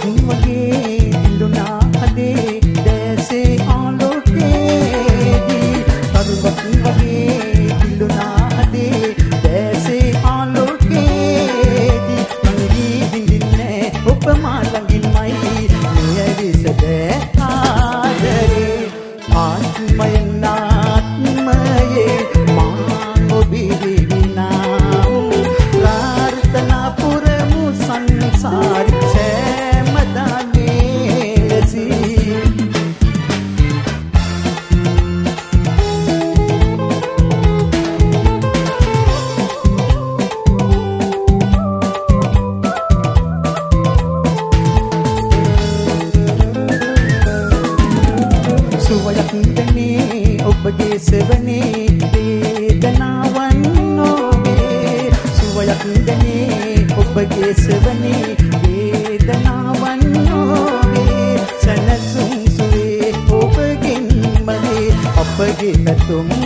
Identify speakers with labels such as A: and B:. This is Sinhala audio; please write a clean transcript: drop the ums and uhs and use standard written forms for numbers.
A: වගේ දිලුනා හදේ දැසේ ආලෝකයේදී තරුවක් වගේ දිලුනා හදේ දැසේ ආලෝකයේදී මංගී හිඳින්නේ ඔබ මා ළඟින්මයි නියවිසද ආදරේ ආත්මයෙන් ආත්මයේ මා ඔබේ විනා ප්‍රාර්ථනා පුරමු සංසාරි ඔබගේ සෙවනේ වේදනාවන් නොවේ සුවයක් දෙනේ ඔබගේ සෙවනේ වේදනාවන් නොවේ සනසුම් සුවේ ඔබගෙන් මගේ අපගේ පැතුම්